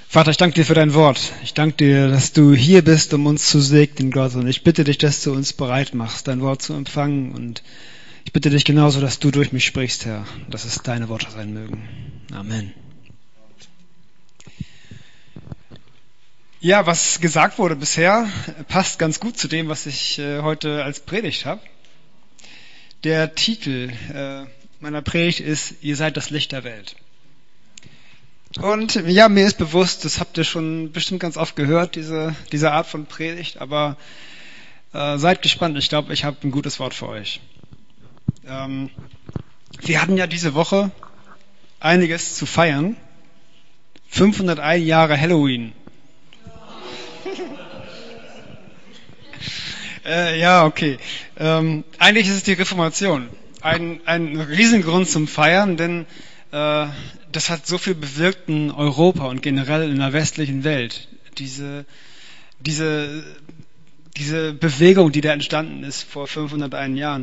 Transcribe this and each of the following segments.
Vater, ich danke dir für dein Wort. Ich danke dir, dass du hier bist, um uns zu segnen, Gott. Und ich bitte dich, dass du uns bereit machst, dein Wort zu empfangen. Und ich bitte dich genauso, dass du durch mich sprichst, Herr. Dass es deine Worte sein mögen. Amen. Ja, was gesagt wurde bisher, passt ganz gut zu dem, was ich heute als Predigt habe. Der Titel meiner Predigt ist: Ihr seid das Licht der Welt. Und ja, mir ist bewusst, das habt ihr schon bestimmt ganz oft gehört, diese Art von Predigt, aber seid gespannt, ich glaube, ich habe ein gutes Wort für euch. Wir hatten ja diese Woche einiges zu feiern. 501 Jahre Halloween. Ja, okay. Eigentlich ist es die Reformation. Ein Riesengrund zum Feiern, denn das hat so viel bewirkt in Europa und generell in der westlichen Welt. Diese Bewegung, die da entstanden ist vor 501 Jahren.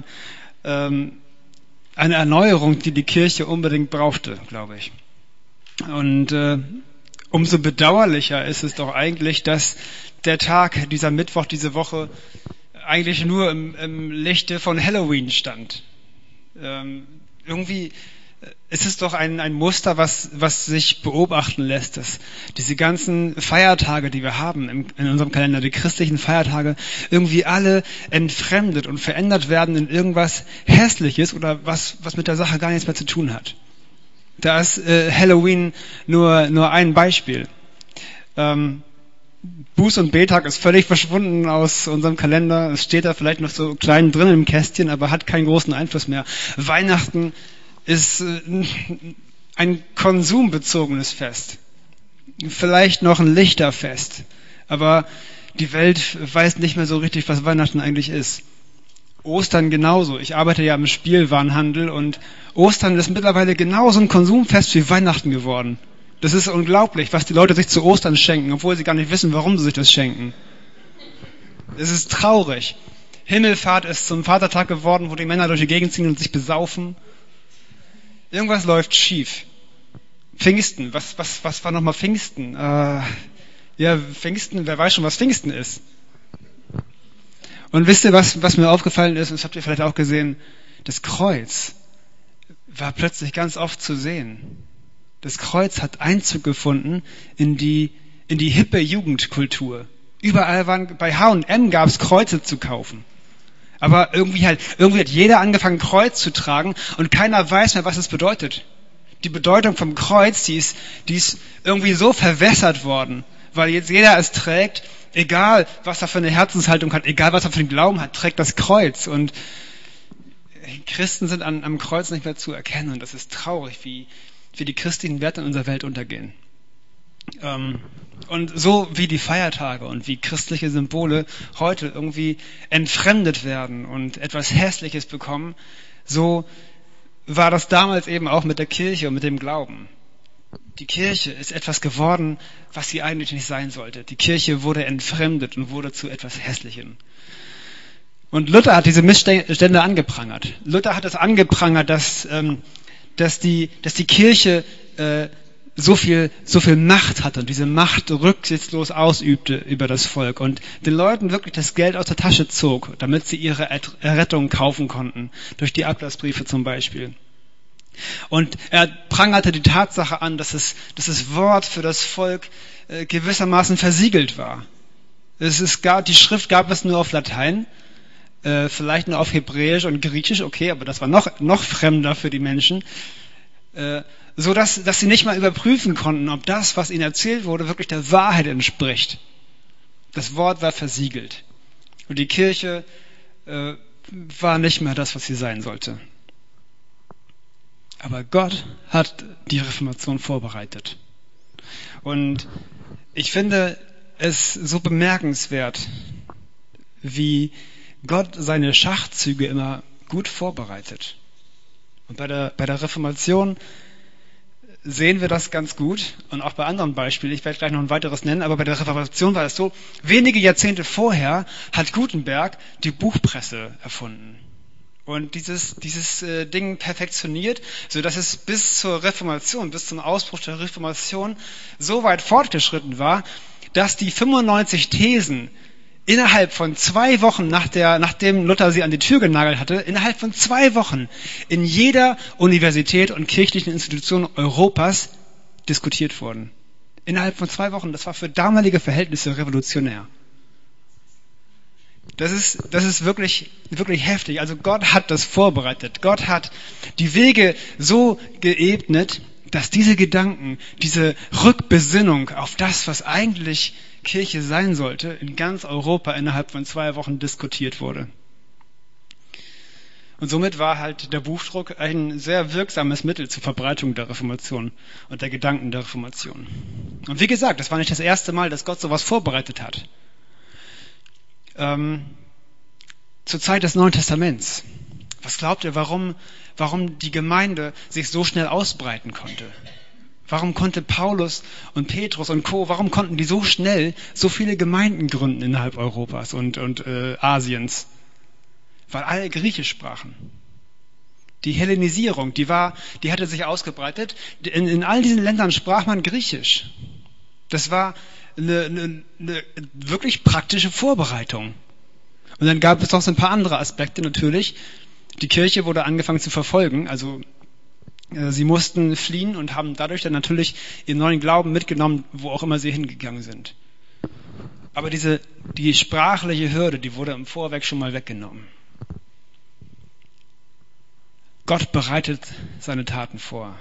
Eine Erneuerung, die die Kirche unbedingt brauchte, glaube ich. Und umso bedauerlicher ist es doch eigentlich, dass der Tag, dieser Mittwoch, diese Woche, eigentlich nur im Lichte von Halloween stand. Irgendwie ist es doch ein Muster, was sich beobachten lässt, dass diese ganzen Feiertage, die wir haben in unserem Kalender, die christlichen Feiertage, irgendwie alle entfremdet und verändert werden in irgendwas Hässliches oder was mit der Sache gar nichts mehr zu tun hat. Da ist Halloween nur ein Beispiel. Buß- und Betag ist völlig verschwunden aus unserem Kalender. Es steht da vielleicht noch so klein drin im Kästchen, aber hat keinen großen Einfluss mehr. Weihnachten ist ein konsumbezogenes Fest. Vielleicht noch ein Lichterfest. Aber die Welt weiß nicht mehr so richtig, was Weihnachten eigentlich ist. Ostern genauso. Ich arbeite ja im Spielwarenhandel und Ostern ist mittlerweile genauso ein Konsumfest wie Weihnachten geworden. Das ist unglaublich, was die Leute sich zu Ostern schenken, obwohl sie gar nicht wissen, warum sie sich das schenken. Es ist traurig. Himmelfahrt ist zum Vatertag geworden, wo die Männer durch die Gegend ziehen und sich besaufen. Irgendwas läuft schief. Pfingsten, was war nochmal Pfingsten? Pfingsten, wer weiß schon, was Pfingsten ist. Und wisst ihr, was mir aufgefallen ist, und das habt ihr vielleicht auch gesehen, das Kreuz war plötzlich ganz oft zu sehen. Das Kreuz hat Einzug gefunden in die hippe Jugendkultur. Überall bei H&M gab es Kreuze zu kaufen. Aber irgendwie hat jeder angefangen, Kreuz zu tragen und keiner weiß mehr, was es bedeutet. Die Bedeutung vom Kreuz, die ist irgendwie so verwässert worden, weil jetzt jeder es trägt, egal was er für eine Herzenshaltung hat, egal was er für einen Glauben hat, trägt das Kreuz. Und Christen sind am Kreuz nicht mehr zu erkennen. Und das ist traurig, wie die christlichen Werte in unserer Welt untergehen. Und so wie die Feiertage und wie christliche Symbole heute irgendwie entfremdet werden und etwas Hässliches bekommen, so war das damals eben auch mit der Kirche und mit dem Glauben. Die Kirche ist etwas geworden, was sie eigentlich nicht sein sollte. Die Kirche wurde entfremdet und wurde zu etwas Hässlichem. Und Luther hat diese Missstände angeprangert. Luther hat es angeprangert, dass die Kirche so viel Macht hatte und diese Macht rücksichtslos ausübte über das Volk und den Leuten wirklich das Geld aus der Tasche zog, damit sie ihre Errettung kaufen konnten, durch die Ablassbriefe zum Beispiel. Und er prangerte die Tatsache an, dass das Wort für das Volk gewissermaßen versiegelt war. Die Schrift gab es nur auf Latein, vielleicht nur auf Hebräisch und Griechisch, okay, aber das war noch fremder für die Menschen, so dass sie nicht mal überprüfen konnten, ob das, was ihnen erzählt wurde, wirklich der Wahrheit entspricht. Das Wort war versiegelt. Und die Kirche war nicht mehr das, was sie sein sollte. Aber Gott hat die Reformation vorbereitet. Und ich finde es so bemerkenswert, wie Gott seine Schachzüge immer gut vorbereitet. Und bei der Reformation sehen wir das ganz gut und auch bei anderen Beispielen. Ich werde gleich noch ein weiteres nennen, aber bei der Reformation war es so, wenige Jahrzehnte vorher hat Gutenberg die Buchpresse erfunden. und dieses Ding perfektioniert, so dass es bis zur Reformation, bis zum Ausbruch der Reformation so weit fortgeschritten war, dass die 95 Thesen innerhalb von 2 Wochen, nachdem Luther sie an die Tür genagelt hatte, innerhalb von 2 Wochen in jeder Universität und kirchlichen Institution Europas diskutiert wurden. Innerhalb von 2 Wochen, das war für damalige Verhältnisse revolutionär. Das ist wirklich, wirklich heftig. Also Gott hat das vorbereitet. Gott hat die Wege so geebnet, dass diese Gedanken, diese Rückbesinnung auf das, was eigentlich Kirche sein sollte, in ganz Europa innerhalb von 2 Wochen diskutiert wurde. Und somit war halt der Buchdruck ein sehr wirksames Mittel zur Verbreitung der Reformation und der Gedanken der Reformation. Und wie gesagt, das war nicht das erste Mal, dass Gott sowas vorbereitet hat. Zur Zeit des Neuen Testaments. Was glaubt ihr, warum die Gemeinde sich so schnell ausbreiten konnte? Warum konnte Paulus und Petrus und Co., warum konnten die so schnell so viele Gemeinden gründen innerhalb Europas und Asiens? Weil alle Griechisch sprachen. Die Hellenisierung, die hatte sich ausgebreitet. In all diesen Ländern sprach man Griechisch. Das war eine wirklich praktische Vorbereitung. Und dann gab es noch so ein paar andere Aspekte natürlich. Die Kirche wurde angefangen zu verfolgen, also sie mussten fliehen und haben dadurch dann natürlich ihren neuen Glauben mitgenommen, wo auch immer sie hingegangen sind. Aber die sprachliche Hürde, die wurde im Vorweg schon mal weggenommen. Gott bereitet seine Taten vor.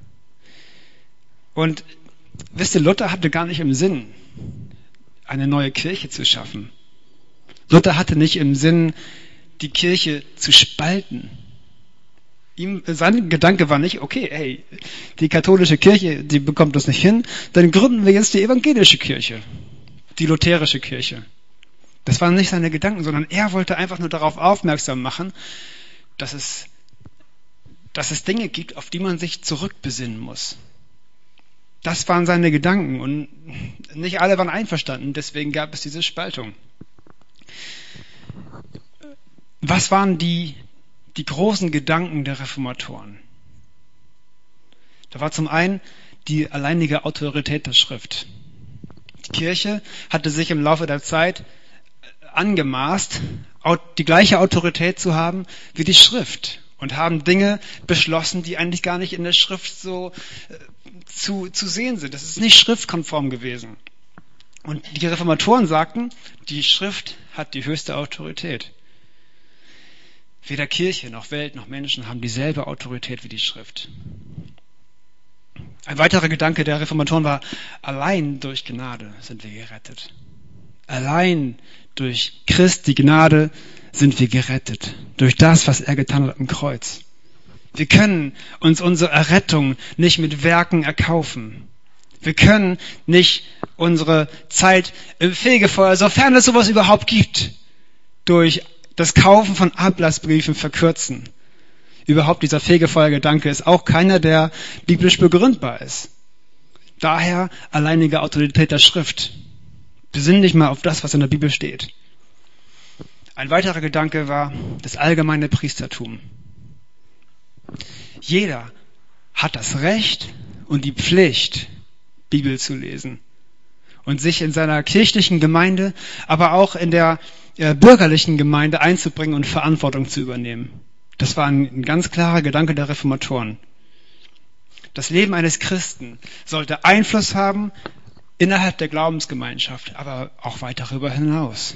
Und wisst ihr, Luther hatte gar nicht im Sinn, eine neue Kirche zu schaffen. Luther hatte nicht im Sinn, die Kirche zu spalten. Sein Gedanke war nicht, okay, hey, die katholische Kirche, die bekommt das nicht hin, dann gründen wir jetzt die evangelische Kirche, die lutherische Kirche. Das waren nicht seine Gedanken, sondern er wollte einfach nur darauf aufmerksam machen, dass es Dinge gibt, auf die man sich zurückbesinnen muss. Das waren seine Gedanken und nicht alle waren einverstanden, deswegen gab es diese Spaltung. Was waren die großen Gedanken der Reformatoren? Da war zum einen die alleinige Autorität der Schrift. Die Kirche hatte sich im Laufe der Zeit angemaßt, die gleiche Autorität zu haben wie die Schrift und haben Dinge beschlossen, die eigentlich gar nicht in der Schrift so zu sehen sind. Das ist nicht schriftkonform gewesen. Und die Reformatoren sagten, die Schrift hat die höchste Autorität. Weder Kirche noch Welt noch Menschen haben dieselbe Autorität wie die Schrift. Ein weiterer Gedanke der Reformatoren war, allein durch Gnade sind wir gerettet. Allein durch Christi Gnade sind wir gerettet. Durch das, was er getan hat am Kreuz. Wir können uns unsere Errettung nicht mit Werken erkaufen. Wir können nicht unsere Zeit im Fegefeuer, sofern es sowas überhaupt gibt, durch das Kaufen von Ablassbriefen verkürzen. Überhaupt dieser Fegefeuergedanke ist auch keiner, der biblisch begründbar ist. Daher alleinige Autorität der Schrift. Besinn dich mal auf das, was in der Bibel steht. Ein weiterer Gedanke war das allgemeine Priestertum. Jeder hat das Recht und die Pflicht, Bibel zu lesen und sich in seiner kirchlichen Gemeinde, aber auch in der bürgerlichen Gemeinde einzubringen und Verantwortung zu übernehmen. Das war ein ganz klarer Gedanke der Reformatoren. Das Leben eines Christen sollte Einfluss haben innerhalb der Glaubensgemeinschaft, aber auch weit darüber hinaus.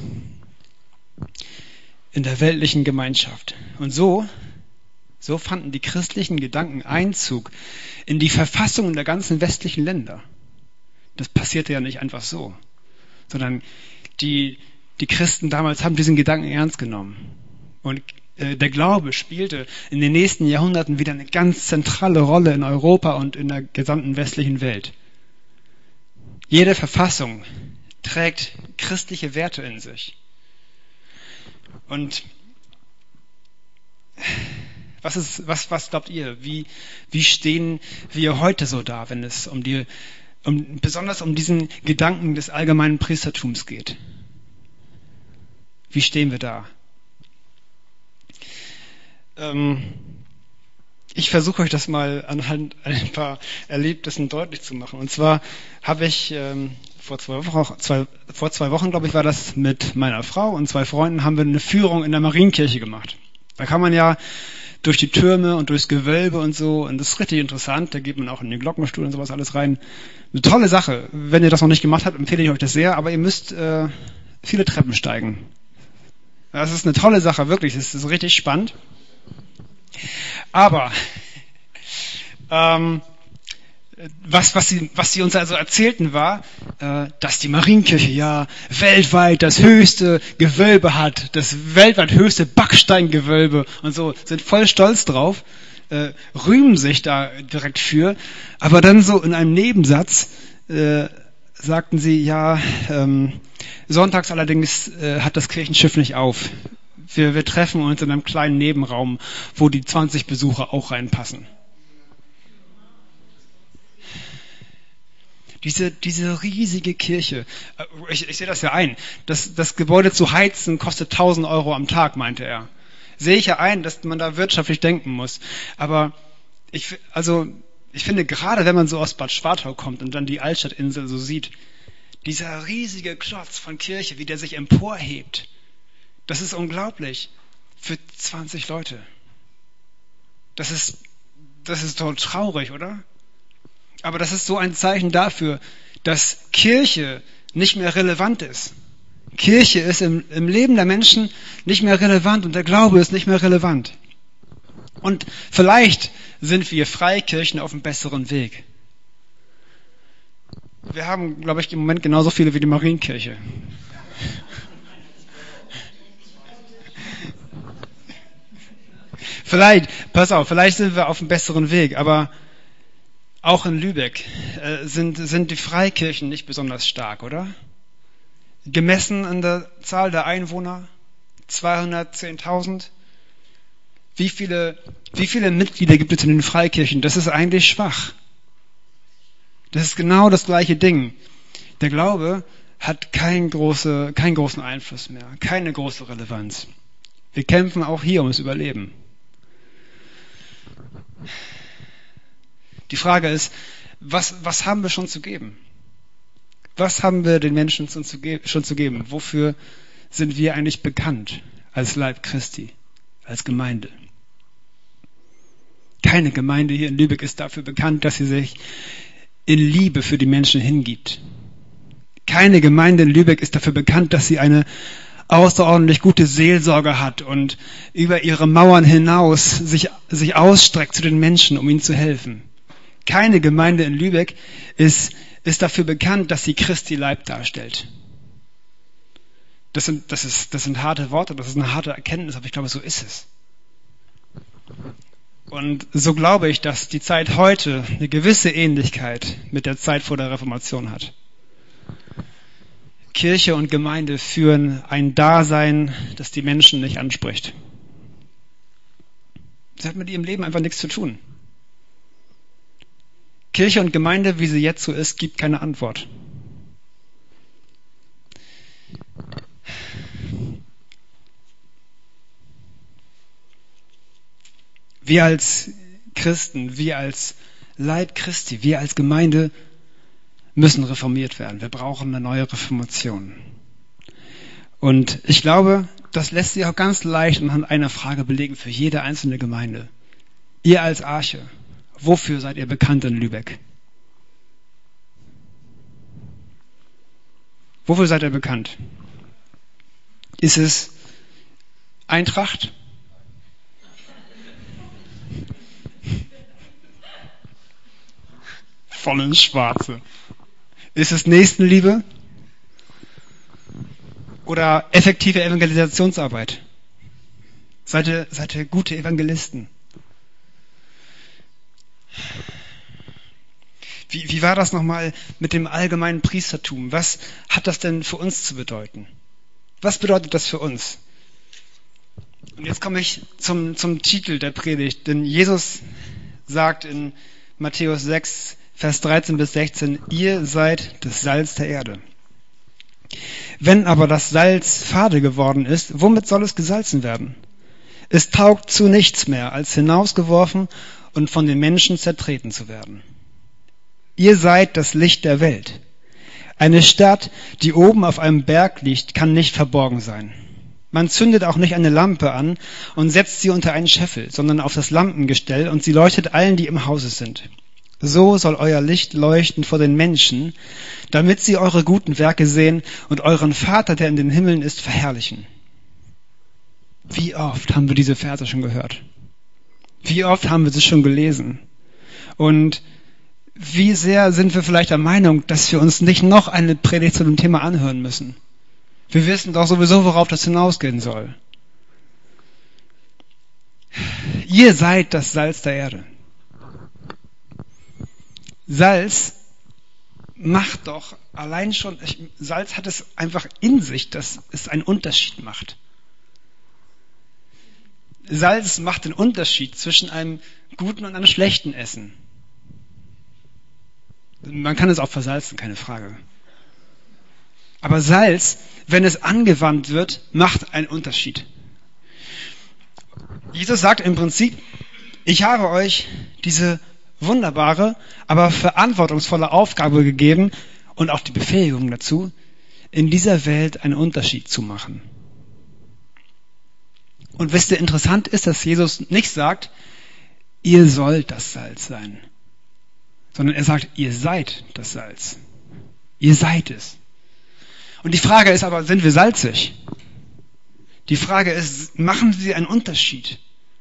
In der weltlichen Gemeinschaft. Und so fanden die christlichen Gedanken Einzug in die Verfassungen der ganzen westlichen Länder. Das passierte ja nicht einfach so, sondern die Christen damals haben diesen Gedanken ernst genommen. Und der Glaube spielte in den nächsten Jahrhunderten wieder eine ganz zentrale Rolle in Europa und in der gesamten westlichen Welt. Jede Verfassung trägt christliche Werte in sich. Und was glaubt ihr? Wie stehen wir heute so da, wenn es besonders um diesen Gedanken des allgemeinen Priestertums geht? Wie stehen wir da? Ähm, Ich versuche euch das mal anhand ein paar Erlebnissen deutlich zu machen. Und zwar habe ich vor 2 Wochen, glaube ich, war das, mit meiner Frau und 2 Freunden, haben wir eine Führung in der Marienkirche gemacht. Da kann man ja durch die Türme und durchs Gewölbe und so, und das ist richtig interessant, da geht man auch in den Glockenstuhl und sowas alles rein. Eine tolle Sache. Wenn ihr das noch nicht gemacht habt, empfehle ich euch das sehr, aber ihr müsst viele Treppen steigen. Das ist eine tolle Sache, wirklich, das ist richtig spannend. Aber was sie uns also erzählten war, dass die Marienkirche ja weltweit das höchste Gewölbe hat, das weltweit höchste Backsteingewölbe und so, sind voll stolz drauf, rühmen sich da direkt für, aber dann so in einem Nebensatz sagten sie, ja, sonntags allerdings hat das Kirchenschiff nicht auf. Wir treffen uns in einem kleinen Nebenraum, wo die 20 Besucher auch reinpassen. Diese riesige Kirche, ich sehe das ja ein, das Gebäude zu heizen kostet 1.000 Euro am Tag, meinte er. Sehe ich ja ein, dass man da wirtschaftlich denken muss. Aber ich finde, gerade wenn man so aus Bad Schwartau kommt und dann die Altstadtinsel so sieht, dieser riesige Klotz von Kirche, wie der sich emporhebt, das ist unglaublich. Für 20 Leute. Das ist doch traurig, oder? Aber das ist so ein Zeichen dafür, dass Kirche nicht mehr relevant ist. Kirche ist im Leben der Menschen nicht mehr relevant und der Glaube ist nicht mehr relevant. Und vielleicht sind wir Freikirchen auf einem besseren Weg. Wir haben, glaube ich, im Moment genauso viele wie die Marienkirche. Vielleicht sind wir auf einem besseren Weg, aber auch in Lübeck sind die Freikirchen nicht besonders stark, oder? Gemessen an der Zahl der Einwohner, 210.000. Wie viele Mitglieder gibt es in den Freikirchen? Das ist eigentlich schwach. Das ist genau das gleiche Ding. Der Glaube hat keinen großen Einfluss mehr, keine große Relevanz. Wir kämpfen auch hier ums Überleben. Die Frage ist, was haben wir schon zu geben? Was haben wir den Menschen schon zu geben? Wofür sind wir eigentlich bekannt als Leib Christi, als Gemeinde? Keine Gemeinde hier in Lübeck ist dafür bekannt, dass sie sich in Liebe für die Menschen hingibt. Keine Gemeinde in Lübeck ist dafür bekannt, dass sie eine außerordentlich gute Seelsorge hat und über ihre Mauern hinaus sich ausstreckt zu den Menschen, um ihnen zu helfen. Keine Gemeinde in Lübeck ist dafür bekannt, dass sie Christi Leib darstellt. Das sind harte Worte, das ist eine harte Erkenntnis, aber ich glaube, so ist es. Und so glaube ich, dass die Zeit heute eine gewisse Ähnlichkeit mit der Zeit vor der Reformation hat. Kirche und Gemeinde führen ein Dasein, das die Menschen nicht anspricht. Das hat mit ihrem Leben einfach nichts zu tun. Kirche und Gemeinde, wie sie jetzt so ist, gibt keine Antwort. Wir als Christen, wir als Leib Christi, wir als Gemeinde müssen reformiert werden. Wir brauchen eine neue Reformation. Und ich glaube, das lässt sich auch ganz leicht anhand einer Frage belegen für jede einzelne Gemeinde. Ihr als Arche, wofür seid ihr bekannt in Lübeck? Wofür seid ihr bekannt? Ist es Eintracht? Voll ins Schwarze. Ist es Nächstenliebe? Oder effektive Evangelisationsarbeit? Seid ihr gute Evangelisten? Wie war das nochmal mit dem allgemeinen Priestertum? Was hat das denn für uns zu bedeuten? Was bedeutet das für uns? Und jetzt komme ich zum Titel der Predigt, denn Jesus sagt in Matthäus 6, Vers 13 bis 16, ihr seid das Salz der Erde. Wenn aber das Salz fade geworden ist, womit soll es gesalzen werden? Es taugt zu nichts mehr, als hinausgeworfen und von den Menschen zertreten zu werden. Ihr seid das Licht der Welt. Eine Stadt, die oben auf einem Berg liegt, kann nicht verborgen sein. Man zündet auch nicht eine Lampe an und setzt sie unter einen Scheffel, sondern auf das Lampengestell, und sie leuchtet allen, die im Hause sind. So soll euer Licht leuchten vor den Menschen, damit sie eure guten Werke sehen und euren Vater, der in den Himmeln ist, verherrlichen. Wie oft haben wir diese Verse schon gehört? Wie oft haben wir sie schon gelesen? Und wie sehr sind wir vielleicht der Meinung, dass wir uns nicht noch eine Predigt zu dem Thema anhören müssen? Wir wissen doch sowieso, worauf das hinausgehen soll. Ihr seid das Salz der Erde. Salz macht doch allein schon, Salz hat es einfach in sich, dass es einen Unterschied macht. Salz macht den Unterschied zwischen einem guten und einem schlechten Essen. Man kann es auch versalzen, keine Frage. Aber Salz, wenn es angewandt wird, macht einen Unterschied. Jesus sagt im Prinzip, ich habe euch diese wunderbare, aber verantwortungsvolle Aufgabe gegeben und auch die Befähigung dazu, in dieser Welt einen Unterschied zu machen. Und wisst ihr, interessant ist, dass Jesus nicht sagt, ihr sollt das Salz sein, sondern er sagt, ihr seid das Salz. Ihr seid es. Und die Frage ist aber, sind wir salzig? Die Frage ist, machen wir einen Unterschied?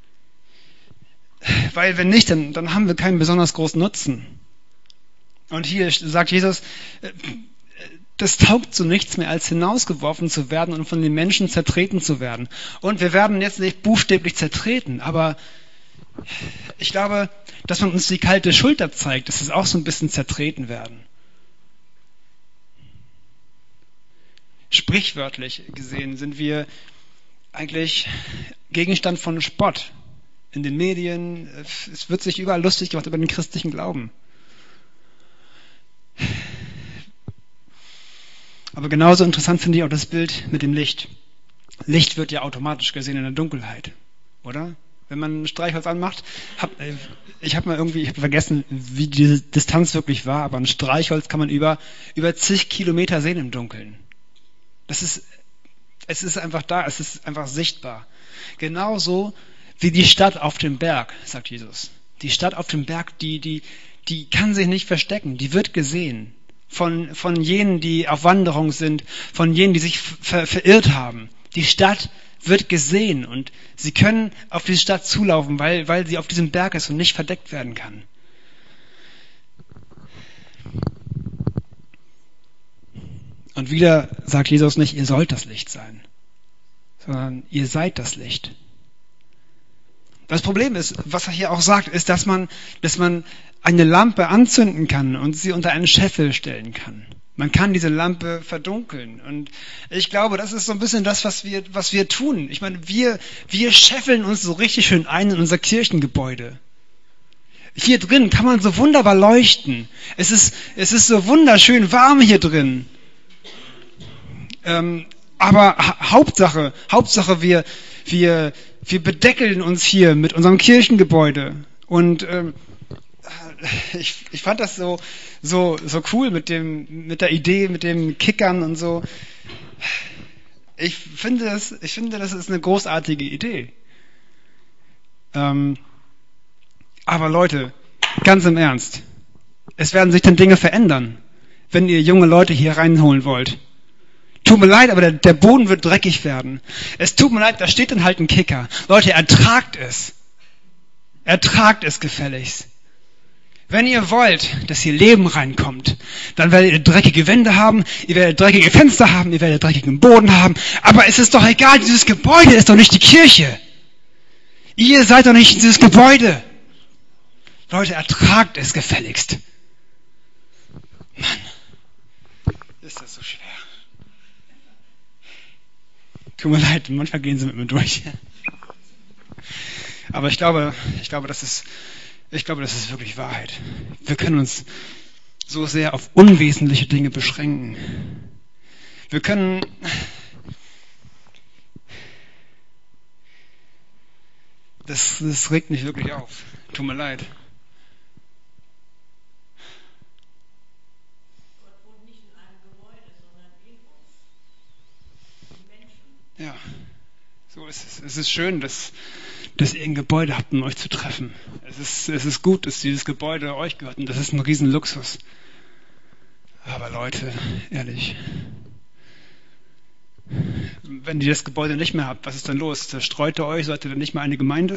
Weil wenn nicht, dann haben wir keinen besonders großen Nutzen. Und hier sagt Jesus, das taugt zu nichts mehr, als hinausgeworfen zu werden und von den Menschen zertreten zu werden. Und wir werden jetzt nicht buchstäblich zertreten, aber ich glaube, dass man uns die kalte Schulter zeigt, dass es auch so ein bisschen zertreten werden. Sprichwörtlich gesehen sind wir eigentlich Gegenstand von Spott. In den Medien, es wird sich überall lustig gemacht über den christlichen Glauben. Aber genauso interessant finde ich auch das Bild mit dem Licht. Licht wird ja automatisch gesehen in der Dunkelheit, oder? Wenn man ein Streichholz anmacht, ich habe vergessen, wie die Distanz wirklich war, aber ein Streichholz kann man über zig Kilometer sehen im Dunkeln. Es ist einfach da, es ist einfach sichtbar. Genauso wie die Stadt auf dem Berg, sagt Jesus. Die Stadt auf dem Berg, die kann sich nicht verstecken, die wird gesehen. Von jenen, die auf Wanderung sind, von jenen, die sich verirrt haben. Die Stadt wird gesehen und sie können auf diese Stadt zulaufen, weil sie auf diesem Berg ist und nicht verdeckt werden kann. Und wieder sagt Jesus nicht, ihr sollt das Licht sein, sondern ihr seid das Licht. Das Problem ist, was er hier auch sagt, ist, dass man eine Lampe anzünden kann und sie unter einen Scheffel stellen kann. Man kann diese Lampe verdunkeln. Und ich glaube, das ist so ein bisschen das, was wir tun. Ich meine, wir scheffeln uns so richtig schön ein in unser Kirchengebäude. Hier drin kann man so wunderbar leuchten. Es ist so wunderschön warm hier drin. Aber Hauptsache, wir bedeckeln uns hier mit unserem Kirchengebäude. Und ich fand das so cool mit der Idee, mit den Kickern und so. Ich finde, das ist eine großartige Idee. Aber Leute, ganz im Ernst, es werden sich dann Dinge verändern, wenn ihr junge Leute hier reinholen wollt. Tut mir leid, aber der Boden wird dreckig werden. Es tut mir leid, da steht dann halt ein Kicker. Leute, ertragt es. Ertragt es gefälligst. Wenn ihr wollt, dass hier Leben reinkommt, dann werdet ihr dreckige Wände haben, ihr werdet dreckige Fenster haben, ihr werdet dreckigen Boden haben. Aber es ist doch egal, dieses Gebäude ist doch nicht die Kirche. Ihr seid doch nicht dieses Gebäude. Leute, ertragt es gefälligst. Mann, ist das so schwer. Tut mir leid, manchmal gehen sie mit mir durch. Aber ich glaube, das ist wirklich Wahrheit. Wir können uns so sehr auf unwesentliche Dinge beschränken. Wir können Das regt mich wirklich auf. Tut mir leid. Ja, so ist es. Es ist schön, dass ihr ein Gebäude habt, um euch zu treffen. Es ist gut, dass dieses Gebäude euch gehört und das ist ein Riesenluxus. Aber Leute, ehrlich, wenn ihr das Gebäude nicht mehr habt, was ist dann los? Zerstreut ihr euch? Seid ihr dann nicht mehr eine Gemeinde?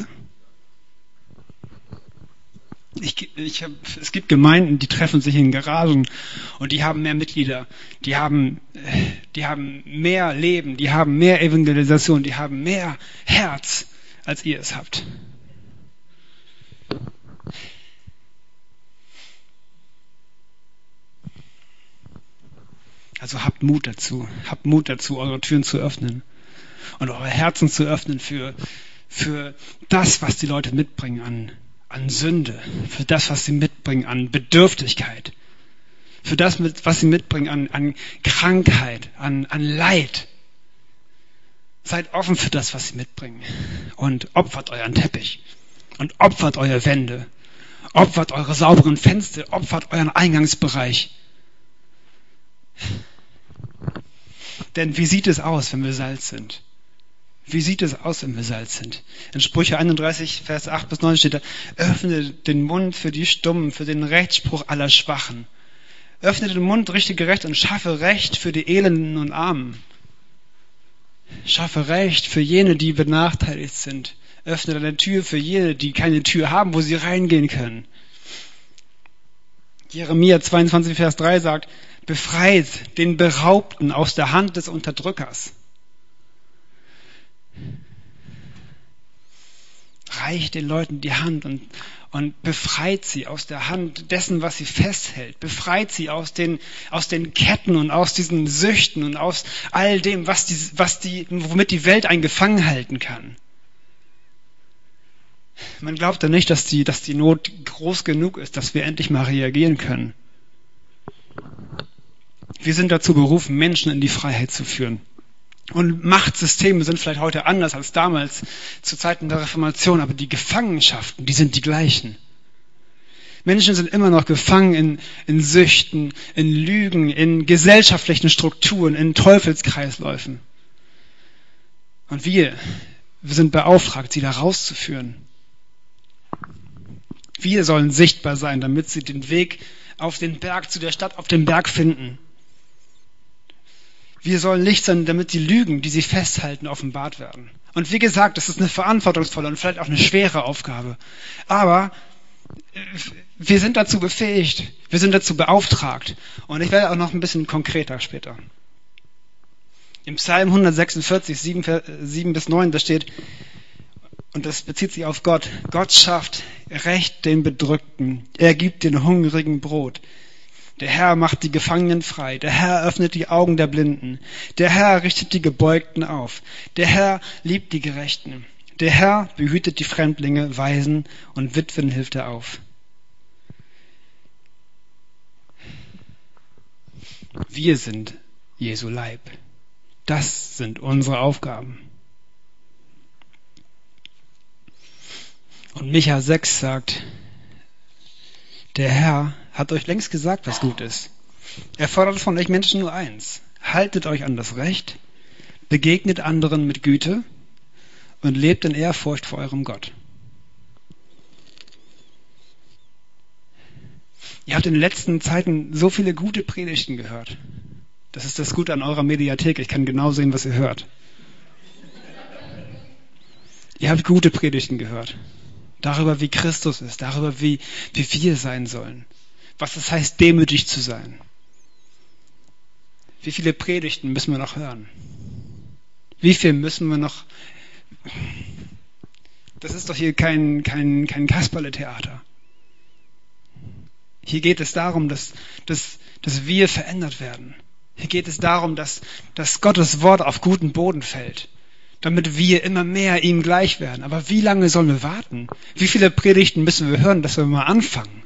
Es gibt Gemeinden, die treffen sich in Garagen und die haben mehr Mitglieder, die haben mehr Leben, die haben mehr Evangelisation, die haben mehr Herz, als ihr es habt. Also habt Mut dazu, eure Türen zu öffnen und eure Herzen zu öffnen für das, was die Leute mitbringen an Sünde, für das, was sie mitbringen an Bedürftigkeit, für das, was sie mitbringen an Krankheit, an Leid. Seid offen für das, was sie mitbringen und opfert euren Teppich und opfert eure Wände, opfert eure sauberen Fenster, opfert euren Eingangsbereich. Denn wie sieht es aus, wenn wir Salz sind? Wie sieht es aus, wenn wir Salz sind? In Sprüche 31, Vers 8 bis 9 steht da: Öffne den Mund für die Stummen, für den Rechtsspruch aller Schwachen. Öffne den Mund, richte Recht und schaffe Recht für die Elenden und Armen. Schaffe Recht für jene, die benachteiligt sind. Öffne deine Tür für jene, die keine Tür haben, wo sie reingehen können. Jeremia 22, Vers 3 sagt: Befreit den Beraubten aus der Hand des Unterdrückers. Reicht den Leuten die Hand und befreit sie aus der Hand dessen, was sie festhält. Befreit sie aus den Ketten und aus diesen Süchten und aus all dem, womit die Welt einen gefangen halten kann. Man glaubt ja nicht, dass die Not groß genug ist, dass wir endlich mal reagieren können. Wir sind dazu berufen, Menschen in die Freiheit zu führen. Und Machtsysteme sind vielleicht heute anders als damals zu Zeiten der Reformation, aber die Gefangenschaften, die sind die gleichen. Menschen sind immer noch gefangen in Süchten, in Lügen, in gesellschaftlichen Strukturen, in Teufelskreisläufen. Und wir sind beauftragt, sie da rauszuführen. Wir sollen sichtbar sein, damit sie den Weg auf den Berg, zu der Stadt auf dem Berg finden. Wir sollen Licht sein, damit die Lügen, die sie festhalten, offenbart werden. Und wie gesagt, das ist eine verantwortungsvolle und vielleicht auch eine schwere Aufgabe. Aber wir sind dazu befähigt, wir sind dazu beauftragt. Und ich werde auch noch ein bisschen konkreter später. Im Psalm 146, 7 bis 9, da steht, und das bezieht sich auf Gott: Gott schafft Recht den Bedrückten, er gibt den Hungrigen Brot. Der Herr macht die Gefangenen frei. Der Herr öffnet die Augen der Blinden. Der Herr richtet die Gebeugten auf. Der Herr liebt die Gerechten. Der Herr behütet die Fremdlinge, Waisen und Witwen hilft er auf. Wir sind Jesu Leib. Das sind unsere Aufgaben. Und Micha 6 sagt: Der Herr hat euch längst gesagt, was gut ist. Er fordert von euch Menschen nur eins: Haltet euch an das Recht, begegnet anderen mit Güte und lebt in Ehrfurcht vor eurem Gott. Ihr habt in den letzten Zeiten so viele gute Predigten gehört. Das ist das Gute an eurer Mediathek. Ich kann genau sehen, was ihr hört. Ihr habt gute Predigten gehört. Darüber, wie Christus ist, darüber, wie wir sein sollen. Was es heißt, demütig zu sein. Wie viele Predigten müssen wir noch hören? Wie viel müssen wir noch... Das ist doch hier kein Kasperle-Theater. Hier geht es darum, dass wir verändert werden. Hier geht es darum, dass Gottes Wort auf guten Boden fällt, damit wir immer mehr ihm gleich werden. Aber wie lange sollen wir warten? Wie viele Predigten müssen wir hören, dass wir mal anfangen?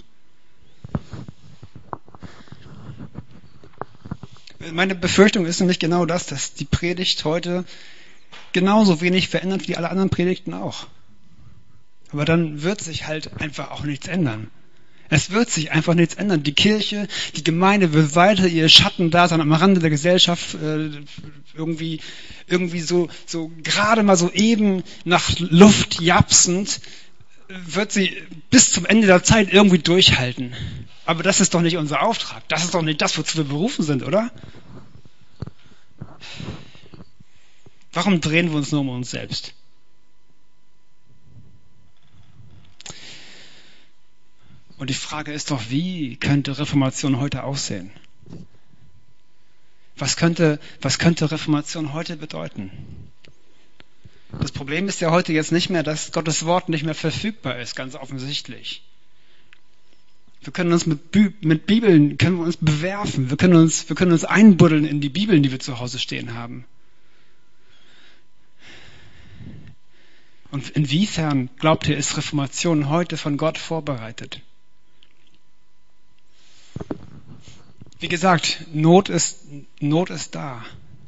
Meine Befürchtung ist nämlich genau das, dass die Predigt heute genauso wenig verändert wie alle anderen Predigten auch. Aber dann wird sich halt einfach auch nichts ändern. Es wird sich einfach nichts ändern. Die Kirche, die Gemeinde wird weiter ihr Schattendasein am Rande der Gesellschaft irgendwie so gerade mal so eben nach Luft japsend, wird sie bis zum Ende der Zeit irgendwie durchhalten. Aber das ist doch nicht unser Auftrag. Das ist doch nicht das, wozu wir berufen sind, oder? Warum drehen wir uns nur um uns selbst? Und die Frage ist doch, wie könnte Reformation heute aussehen? Was könnte Reformation heute bedeuten? Das Problem ist ja heute jetzt nicht mehr, dass Gottes Wort nicht mehr verfügbar ist, ganz offensichtlich. Wir können uns mit Bibeln können wir uns bewerfen, wir können uns einbuddeln in die Bibeln, die wir zu Hause stehen haben. Und inwiefern, glaubt ihr, ist Reformation heute von Gott vorbereitet? Wie gesagt, Not ist da.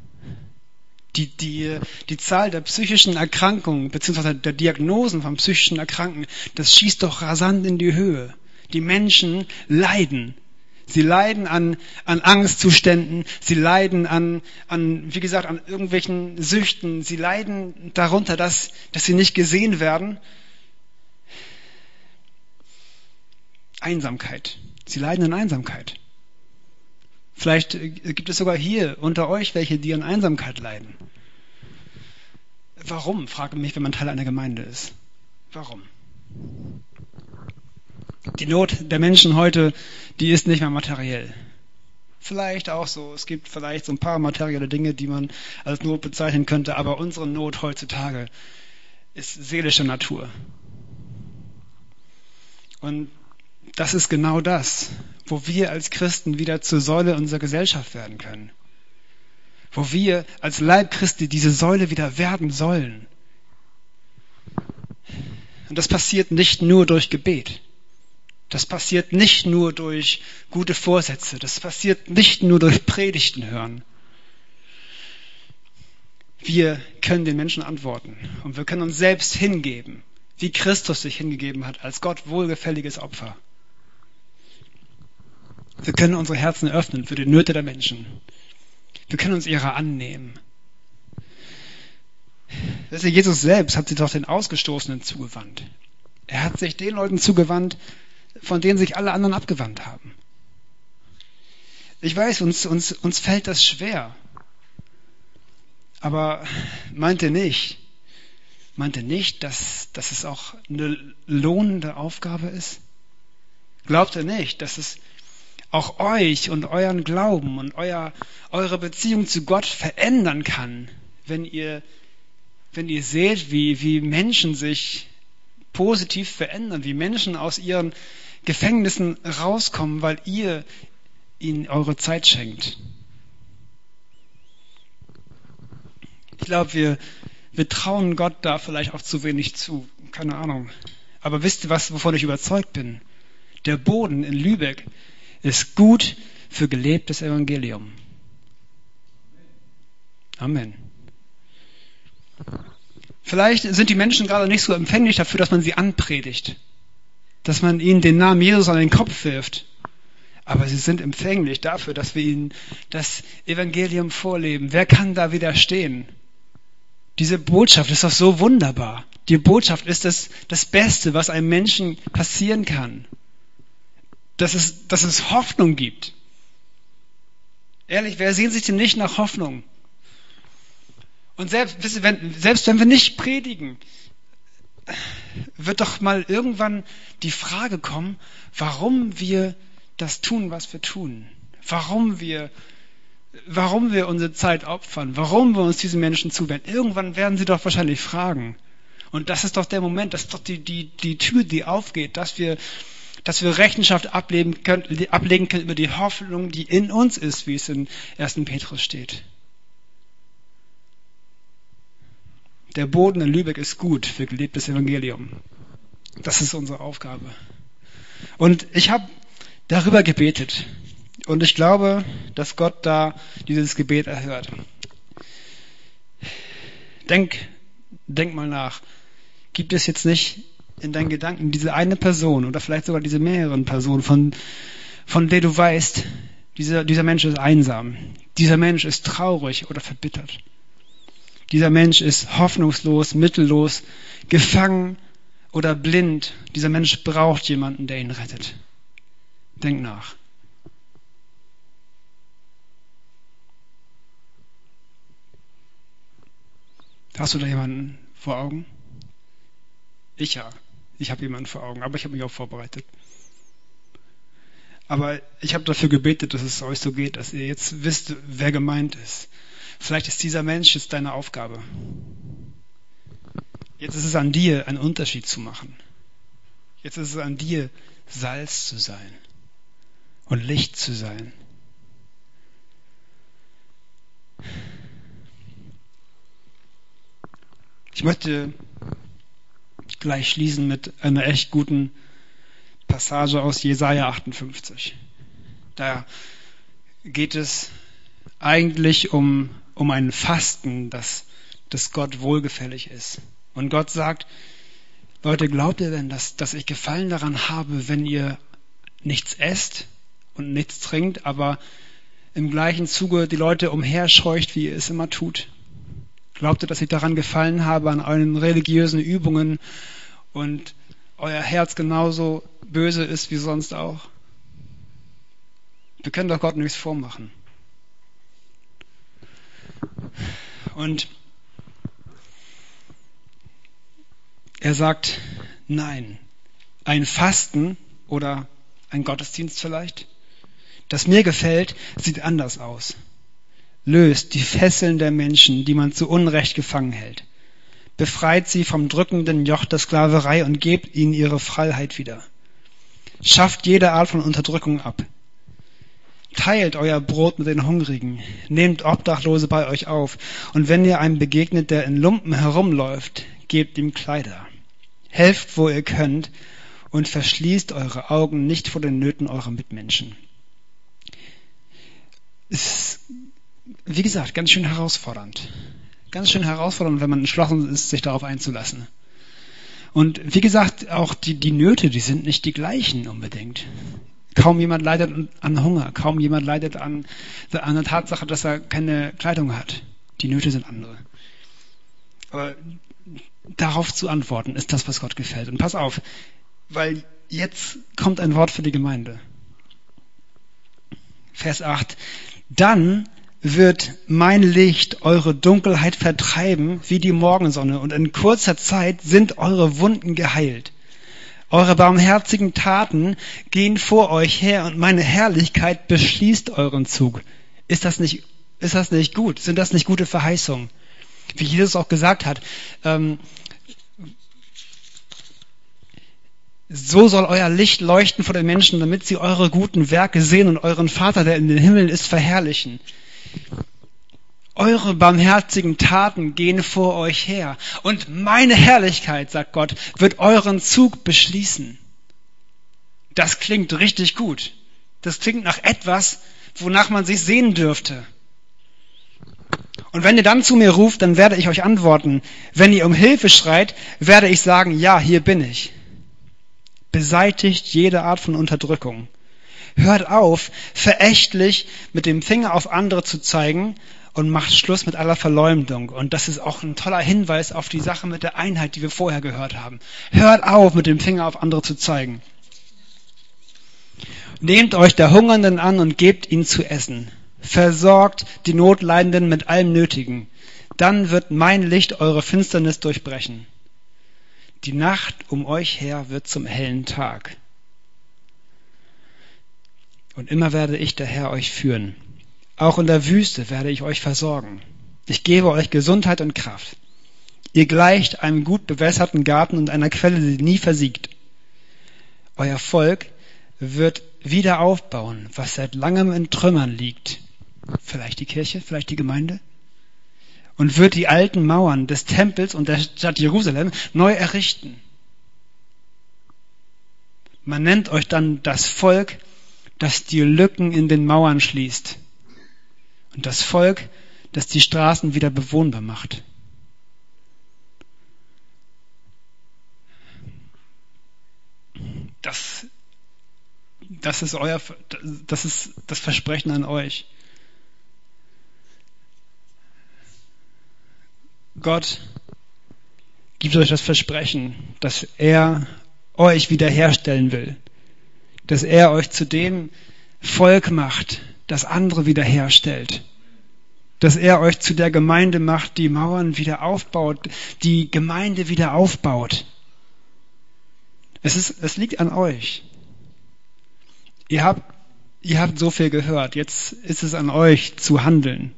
Die Zahl der psychischen Erkrankungen bzw. der Diagnosen von psychischen Erkrankungen, das schießt doch rasant in die Höhe. Die Menschen leiden. Sie leiden an Angstzuständen, sie leiden an irgendwelchen Süchten, sie leiden darunter, dass sie nicht gesehen werden. Einsamkeit. Sie leiden an Einsamkeit. Vielleicht gibt es sogar hier unter euch welche, die an Einsamkeit leiden. Warum, frage mich, wenn man Teil einer Gemeinde ist. Warum? Die Not der Menschen heute, die ist nicht mehr materiell. Vielleicht auch so, es gibt vielleicht so ein paar materielle Dinge, die man als Not bezeichnen könnte, aber unsere Not heutzutage ist seelischer Natur. Und das ist genau das, wo wir als Christen wieder zur Säule unserer Gesellschaft werden können. Wo wir als Leib Christi diese Säule wieder werden sollen. Und das passiert nicht nur durch Gebet. Das passiert nicht nur durch gute Vorsätze. Das passiert nicht nur durch Predigten hören. Wir können den Menschen antworten. Und wir können uns selbst hingeben, wie Christus sich hingegeben hat, als Gott wohlgefälliges Opfer. Wir können unsere Herzen öffnen für die Nöte der Menschen. Wir können uns ihrer annehmen. Jesus selbst hat sich doch den Ausgestoßenen zugewandt. Er hat sich den Leuten zugewandt, von denen sich alle anderen abgewandt haben. Ich weiß, uns fällt das schwer. Aber meint ihr nicht, dass es auch eine lohnende Aufgabe ist? Glaubt ihr nicht, dass es auch euch und euren Glauben und eure Beziehung zu Gott verändern kann, wenn ihr seht, wie Menschen sich positiv verändern, wie Menschen aus ihren Gefängnissen rauskommen, weil ihr ihnen eure Zeit schenkt. Ich glaube, wir trauen Gott da vielleicht auch zu wenig zu. Keine Ahnung. Aber wisst ihr was, wovon ich überzeugt bin? Der Boden in Lübeck ist gut für gelebtes Evangelium. Amen. Vielleicht sind die Menschen gerade nicht so empfänglich dafür, dass man sie anpredigt, dass man ihnen den Namen Jesus an den Kopf wirft. Aber sie sind empfänglich dafür, dass wir ihnen das Evangelium vorleben. Wer kann da widerstehen? Diese Botschaft ist doch so wunderbar. Die Botschaft ist das Beste, was einem Menschen passieren kann. Dass es Hoffnung gibt. Ehrlich, wer sehnt sich denn nicht nach Hoffnung? Und selbst wenn wir nicht predigen, wird doch mal irgendwann die Frage kommen, warum wir das tun, was wir tun. Warum wir unsere Zeit opfern. Warum wir uns diesen Menschen zuwenden. Irgendwann werden sie doch wahrscheinlich fragen. Und das ist doch der Moment, das ist doch die Tür, die aufgeht, dass wir Rechenschaft ablegen können über die Hoffnung, die in uns ist, wie es in 1. Petrus steht. Der Boden in Lübeck ist gut für gelebtes Evangelium. Das ist unsere Aufgabe. Und ich habe darüber gebetet. Und ich glaube, dass Gott da dieses Gebet erhört. Denk mal nach. Gibt es jetzt nicht in deinen Gedanken diese eine Person oder vielleicht sogar diese mehreren Personen, von der du weißt, dieser Mensch ist einsam, dieser Mensch ist traurig oder verbittert. Dieser Mensch ist hoffnungslos, mittellos, gefangen oder blind. Dieser Mensch braucht jemanden, der ihn rettet. Denk nach. Hast du da jemanden vor Augen? Ich ja. Ich habe jemanden vor Augen, aber ich habe mich auch vorbereitet. Aber ich habe dafür gebetet, dass es euch so geht, dass ihr jetzt wisst, wer gemeint ist. Vielleicht ist dieser Mensch jetzt deine Aufgabe. Jetzt ist es an dir, einen Unterschied zu machen. Jetzt ist es an dir, Salz zu sein und Licht zu sein. Ich möchte gleich schließen mit einer echt guten Passage aus Jesaja 58. Da geht es eigentlich um ein Fasten, das Gott wohlgefällig ist. Und Gott sagt, Leute, glaubt ihr denn, dass ich Gefallen daran habe, wenn ihr nichts esst und nichts trinkt, aber im gleichen Zuge die Leute umherscheucht, wie ihr es immer tut? Glaubt ihr, dass ich daran Gefallen habe, an euren religiösen Übungen und euer Herz genauso böse ist wie sonst auch? Wir können doch Gott nichts vormachen. Und er sagt, nein, ein Fasten oder ein Gottesdienst vielleicht, das mir gefällt, sieht anders aus. Löst die Fesseln der Menschen, die man zu Unrecht gefangen hält. Befreit sie vom drückenden Joch der Sklaverei und gebt ihnen ihre Freiheit wieder. Schafft jede Art von Unterdrückung ab. Teilt euer Brot mit den Hungrigen. Nehmt Obdachlose bei euch auf. Und wenn ihr einem begegnet, der in Lumpen herumläuft, gebt ihm Kleider. Helft, wo ihr könnt, und verschließt eure Augen nicht vor den Nöten eurer Mitmenschen. Ist, wie gesagt, ganz schön herausfordernd. Ganz schön herausfordernd, wenn man entschlossen ist, sich darauf einzulassen. Und wie gesagt, auch die Nöte, die sind nicht die gleichen unbedingt. Kaum jemand leidet an Hunger, kaum jemand leidet an der Tatsache, dass er keine Kleidung hat. Die Nöte sind andere. Aber darauf zu antworten, ist das, was Gott gefällt. Und pass auf, weil jetzt kommt ein Wort für die Gemeinde. Vers 8. Dann wird mein Licht eure Dunkelheit vertreiben wie die Morgensonne, und in kurzer Zeit sind eure Wunden geheilt. Eure barmherzigen Taten gehen vor euch her, und meine Herrlichkeit beschließt euren Zug. Ist das nicht gut? Sind das nicht gute Verheißungen? Wie Jesus auch gesagt hat, so soll euer Licht leuchten vor den Menschen, damit sie eure guten Werke sehen und euren Vater, der in den Himmeln ist, verherrlichen. Eure barmherzigen Taten gehen vor euch her, und meine Herrlichkeit, sagt Gott, wird euren Zug beschließen. Das klingt richtig gut. Das klingt nach etwas, wonach man sich sehnen dürfte. Und wenn ihr dann zu mir ruft, dann werde ich euch antworten. Wenn ihr um Hilfe schreit, werde ich sagen, ja, hier bin ich. Beseitigt jede Art von Unterdrückung. Hört auf, verächtlich mit dem Finger auf andere zu zeigen, und macht Schluss mit aller Verleumdung. Und das ist auch ein toller Hinweis auf die Sache mit der Einheit, die wir vorher gehört haben. Hört auf, mit dem Finger auf andere zu zeigen. Nehmt euch der Hungernden an und gebt ihnen zu essen. Versorgt die Notleidenden mit allem Nötigen. Dann wird mein Licht eure Finsternis durchbrechen. Die Nacht um euch her wird zum hellen Tag. Und immer werde ich, der Herr, euch führen. Auch in der Wüste werde ich euch versorgen. Ich gebe euch Gesundheit und Kraft. Ihr gleicht einem gut bewässerten Garten und einer Quelle, die nie versiegt. Euer Volk wird wieder aufbauen, was seit langem in Trümmern liegt. Vielleicht die Kirche, vielleicht die Gemeinde. Und wird die alten Mauern des Tempels und der Stadt Jerusalem neu errichten. Man nennt euch dann das Volk, das die Lücken in den Mauern schließt. Und das Volk, das die Straßen wieder bewohnbar macht. das ist das Versprechen an euch. Gott gibt euch das Versprechen, dass er euch wiederherstellen will, dass er euch zu dem Volk macht, das andere wiederherstellt, dass er euch zu der Gemeinde macht, die Mauern wieder aufbaut, die Gemeinde wieder aufbaut. Es liegt an euch. Ihr habt so viel gehört, jetzt ist es an euch zu handeln.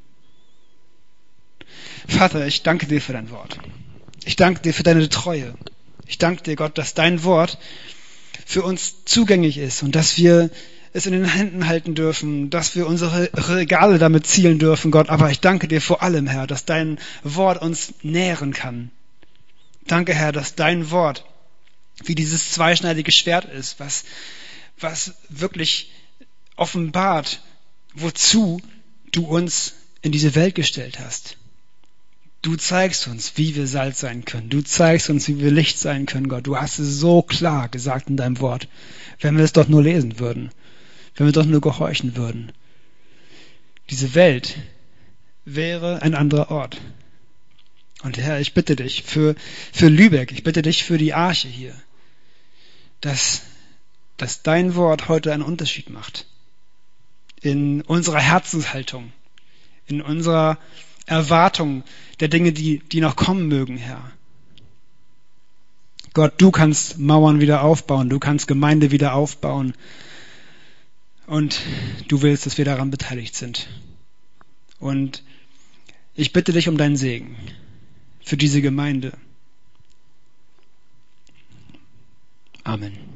Vater, ich danke dir für dein Wort. Ich danke dir für deine Treue. Ich danke dir, Gott, dass dein Wort für uns zugänglich ist und dass wir es in den Händen halten dürfen, dass wir unsere Regale damit zielen dürfen, Gott. Aber ich danke dir vor allem, Herr, dass dein Wort uns nähren kann. Danke, Herr, dass dein Wort wie dieses zweischneidige Schwert ist, was wirklich offenbart, wozu du uns in diese Welt gestellt hast. Du zeigst uns, wie wir Salz sein können. Du zeigst uns, wie wir Licht sein können, Gott. Du hast es so klar gesagt in deinem Wort. Wenn wir es doch nur lesen würden. Wenn wir doch nur gehorchen würden. Diese Welt wäre ein anderer Ort. Und Herr, ich bitte dich für Lübeck, ich bitte dich für die Arche hier, dass dein Wort heute einen Unterschied macht. In unserer Herzenshaltung, in unserer Erwartung der Dinge, die noch kommen mögen, Herr. Gott, du kannst Mauern wieder aufbauen, du kannst Gemeinde wieder aufbauen und du willst, dass wir daran beteiligt sind. Und ich bitte dich um deinen Segen für diese Gemeinde. Amen.